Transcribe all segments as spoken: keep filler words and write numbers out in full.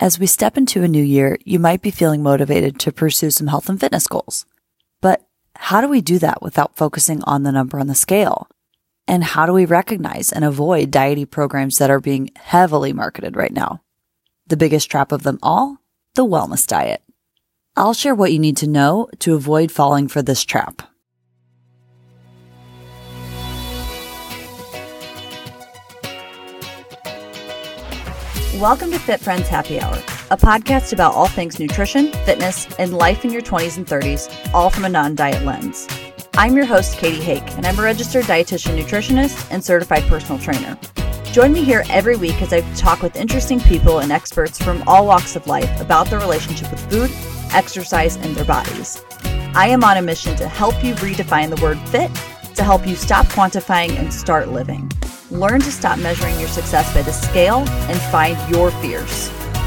As we step into a new year, you might be feeling motivated to pursue some health and fitness goals. But how do we do that without focusing on the number on the scale? And how do we recognize and avoid dietary programs that are being heavily marketed right now? The biggest trap of them all, the wellness diet. I'll share what you need to know to avoid falling for this trap. Welcome to Fit Friends Happy Hour, a podcast about all things nutrition, fitness, and life in your twenties and thirties, all from a non-diet lens. I'm your host, Katie Hake, and I'm a registered dietitian nutritionist and certified personal trainer. Join me here every week as I talk with interesting people and experts from all walks of life about their relationship with food, exercise, and their bodies. I am on a mission to help you redefine the word fit, to help you stop quantifying and start living. Learn to stop measuring your success by the scale and find your fears.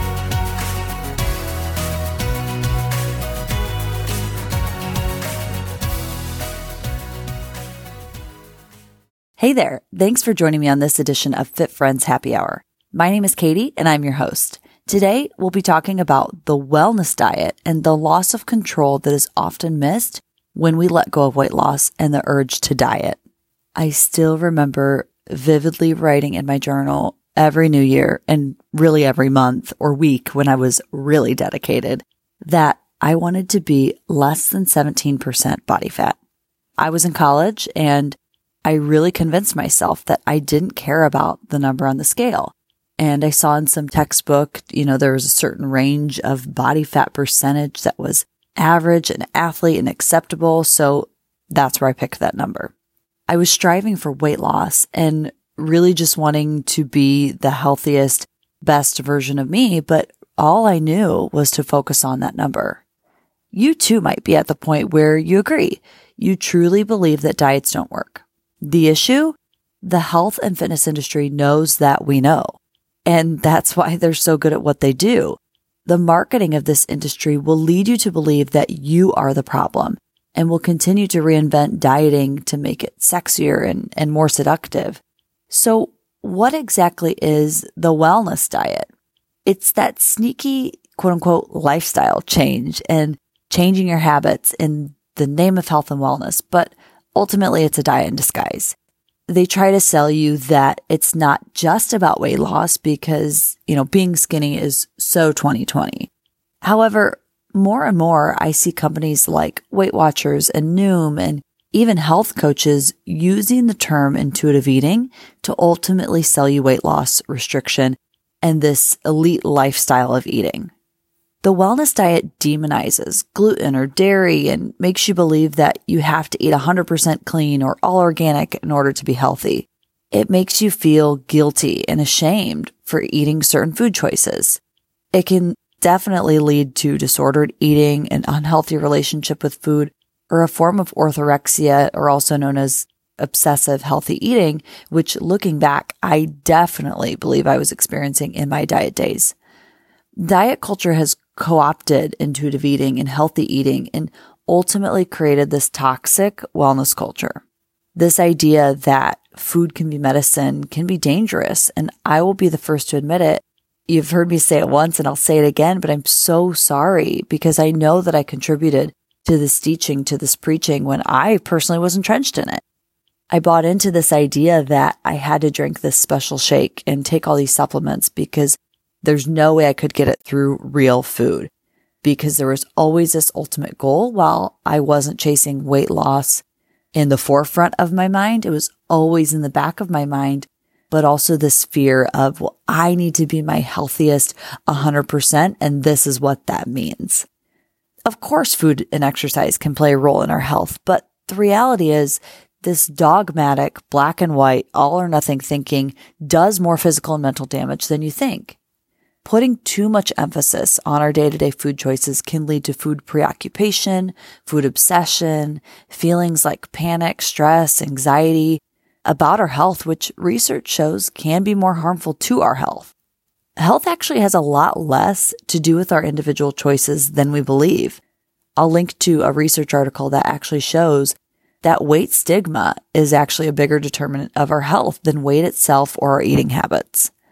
Hey there. Thanks for joining me on this edition of Fit Friends Happy Hour. My name is Katie and I'm your host. Today, we'll be talking about the wellness diet and the loss of control that is often missed when we let go of weight loss and the urge to diet. I still remember vividly writing in my journal every new year and really every month or week when I was really dedicated that I wanted to be less than seventeen percent body fat. I was in college and I really convinced myself that I didn't care about the number on the scale. And I saw in some textbook, you know, there was a certain range of body fat percentage that was average and athlete and acceptable. So that's where I picked that number. I was striving for weight loss and really just wanting to be the healthiest, best version of me, but all I knew was to focus on that number. You too might be at the point where you agree. You truly believe that diets don't work. The issue? The health and fitness industry knows that we know, and that's why they're so good at what they do. The marketing of this industry will lead you to believe that you are the problem, and will continue to reinvent dieting to make it sexier and, and more seductive. So what exactly is the wellness diet? It's that sneaky, quote unquote, lifestyle change and changing your habits in the name of health and wellness, but ultimately it's a diet in disguise. They try to sell you that it's not just about weight loss because, you know, being skinny is so twenty twenty. However, more and more, I see companies like Weight Watchers and Noom and even health coaches using the term intuitive eating to ultimately sell you weight loss, restriction, and this elite lifestyle of eating. The wellness diet demonizes gluten or dairy and makes you believe that you have to eat one hundred percent clean or all organic in order to be healthy. It makes you feel guilty and ashamed for eating certain food choices. It can definitely lead to disordered eating, an unhealthy relationship with food, or a form of orthorexia, or also known as obsessive healthy eating, which looking back, I definitely believe I was experiencing in my diet days. Diet culture has co-opted intuitive eating and healthy eating and ultimately created this toxic wellness culture. This idea that food can be medicine can be dangerous, and I will be the first to admit it. You've heard me say it once and I'll say it again, but I'm so sorry because I know that I contributed to this teaching, to this preaching when I personally was entrenched in it. I bought into this idea that I had to drink this special shake and take all these supplements because there's no way I could get it through real food, because there was always this ultimate goal. While I wasn't chasing weight loss in the forefront of my mind, it was always in the back of my mind, but also this fear of, well, I need to be my healthiest one hundred percent, and this is what that means. Of course, food and exercise can play a role in our health, but the reality is this dogmatic, black and white, all or nothing thinking does more physical and mental damage than you think. Putting too much emphasis on our day-to-day food choices can lead to food preoccupation, food obsession, feelings like panic, stress, anxiety about our health, which research shows can be more harmful to our health. Health actually has a lot less to do with our individual choices than we believe. I'll link to a research article that actually shows that weight stigma is actually a bigger determinant of our health than weight itself or our eating habits.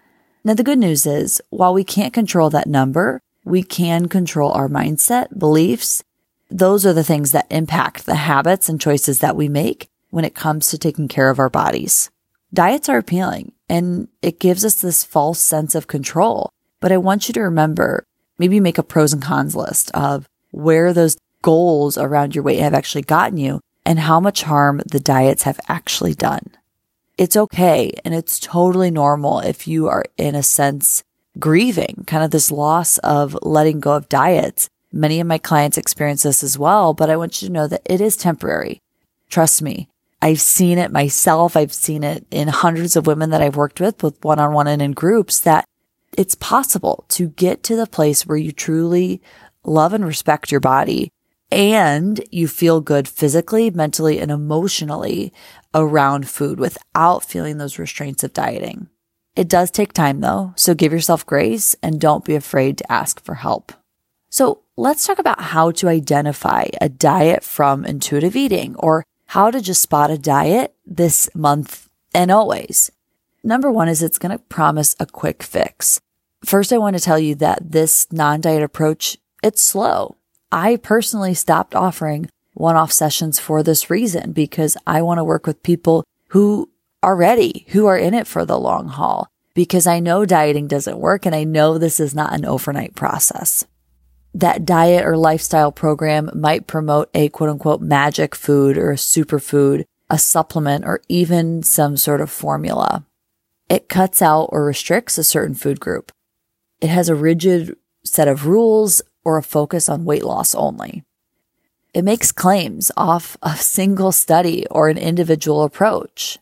Now, the good news is, while we can't control that number, we can control our mindset, beliefs. Those are the things that impact the habits and choices that we make when it comes to taking care of our bodies. Diets are appealing and it gives us this false sense of control. But I want you to remember, maybe make a pros and cons list of where those goals around your weight have actually gotten you and how much harm the diets have actually done. It's okay. And it's totally normal if you are, in a sense, grieving kind of this loss of letting go of diets. Many of my clients experience this as well, but I want you to know that it is temporary. Trust me. I've seen it myself. I've seen it in hundreds of women that I've worked with, both one-on-one and in groups, that it's possible to get to the place where you truly love and respect your body and you feel good physically, mentally, and emotionally around food without feeling those restraints of dieting. It does take time though, so give yourself grace and don't be afraid to ask for help. So let's talk about how to identify a diet from intuitive eating, or how to just spot a diet this month and always. Number one is it's going to promise a quick fix. First, I want to tell you that this non-diet approach, it's slow. I personally stopped offering one-off sessions for this reason, because I want to work with people who are ready, who are in it for the long haul, because I know dieting doesn't work and I know this is not an overnight process. That diet or lifestyle program might promote a quote unquote magic food or a superfood, a supplement, or even some sort of formula. It cuts out or restricts a certain food group. It has a rigid set of rules or a focus on weight loss only. It makes claims off a single study or an individual approach.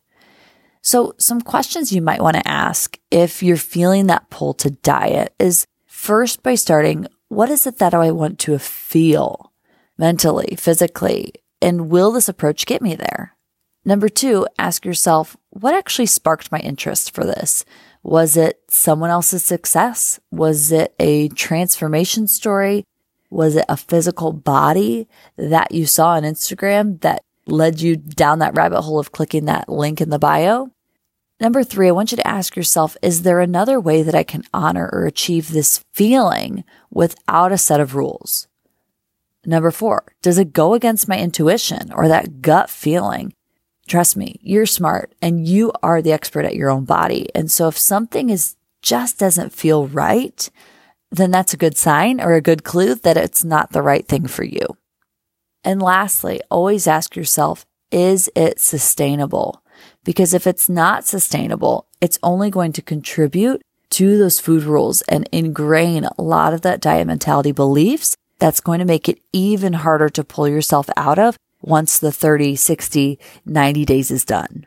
So some questions you might want to ask if you're feeling that pull to diet is, first, by starting, what is it that I want to feel mentally, physically, and will this approach get me there? Number two, ask yourself, what actually sparked my interest for this? Was it someone else's success? Was it a transformation story? Was it a physical body that you saw on Instagram that led you down that rabbit hole of clicking that link in the bio? Number three, I want you to ask yourself, is there another way that I can honor or achieve this feeling without a set of rules? Number four, does it go against my intuition or that gut feeling? Trust me, you're smart and you are the expert at your own body. And so if something is just doesn't feel right, then that's a good sign or a good clue that it's not the right thing for you. And lastly, always ask yourself, is it sustainable? Because if it's not sustainable, it's only going to contribute to those food rules and ingrain a lot of that diet mentality beliefs that's going to make it even harder to pull yourself out of once the thirty, sixty, ninety days is done.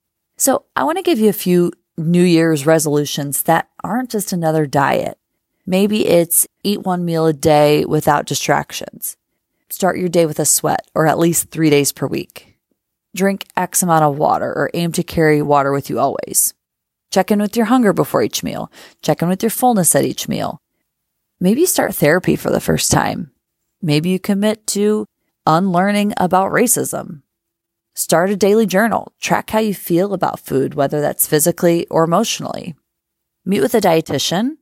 So I want to give you a few New Year's resolutions that aren't just another diet. Maybe it's eat one meal a day without distractions. Start your day with a sweat, or at least three days per week. Drink X amount of water, or aim to carry water with you always. Check in with your hunger before each meal. Check in with your fullness at each meal. Maybe start therapy for the first time. Maybe you commit to unlearning about racism. Start a daily journal. Track how you feel about food, whether that's physically or emotionally. Meet with a dietitian,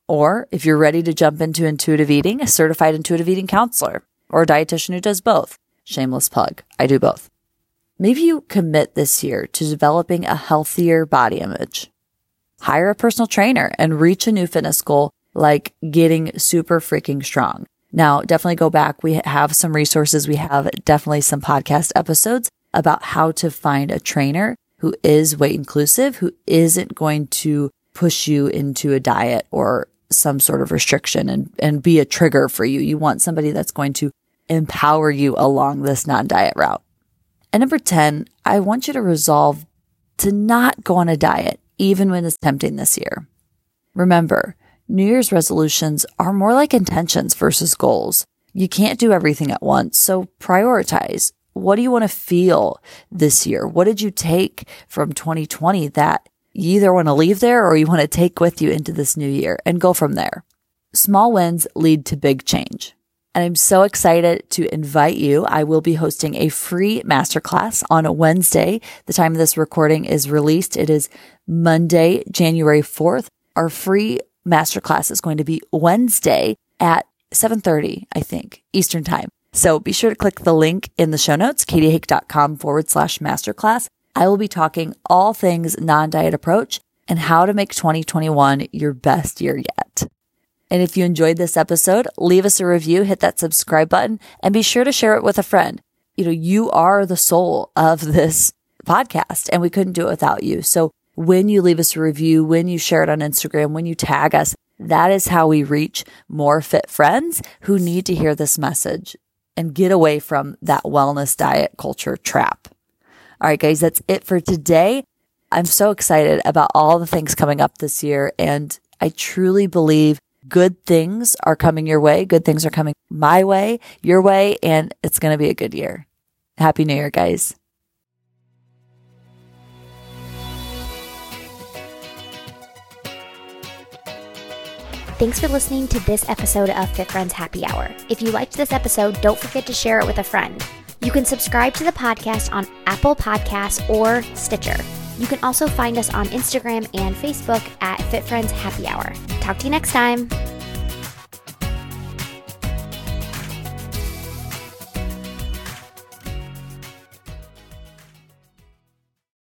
or if you're ready to jump into intuitive eating, a certified intuitive eating counselor, or a dietitian who does both. Shameless plug. I do both. Maybe you commit this year to developing a healthier body image. Hire a personal trainer and reach a new fitness goal like getting super freaking strong. Now, definitely go back. We have some resources. We have definitely some podcast episodes about how to find a trainer who is weight inclusive, who isn't going to push you into a diet or some sort of restriction and, and be a trigger for you. You want somebody that's going to empower you along this non-diet route. And number ten, I want you to resolve to not go on a diet, even when it's tempting this year. Remember, New Year's resolutions are more like intentions versus goals. You can't do everything at once, so prioritize. What do you want to feel this year? What did you take from twenty twenty that you either want to leave there or you want to take with you into this new year, and go from there? Small wins lead to big change. And I'm so excited to invite you. I will be hosting a free masterclass on a Wednesday. The time of this recording is released. It is Monday, January fourth. our free masterclass is going to be Wednesday at seven thirty, I think, Eastern time. So be sure to click the link in the show notes, katiehake.com forward slash masterclass. I will be talking all things non-diet approach and how to make twenty twenty-one your best year yet. And if you enjoyed this episode, leave us a review, hit that subscribe button, and be sure to share it with a friend. You know, you are the soul of this podcast, and we couldn't do it without you. So when you leave us a review, when you share it on Instagram, when you tag us, that is how we reach more fit friends who need to hear this message and get away from that wellness diet culture trap. All right, guys, that's it for today. I'm so excited about all the things coming up this year, and I truly believe good things are coming your way. Good things are coming my way, your way, and it's going to be a good year. Happy New Year, guys. Thanks for listening to this episode of Fit Friends Happy Hour. If you liked this episode, don't forget to share it with a friend. You can subscribe to the podcast on Apple Podcasts or Stitcher. You can also find us on Instagram and Facebook at Fit Friends Happy Hour. Talk to you next time.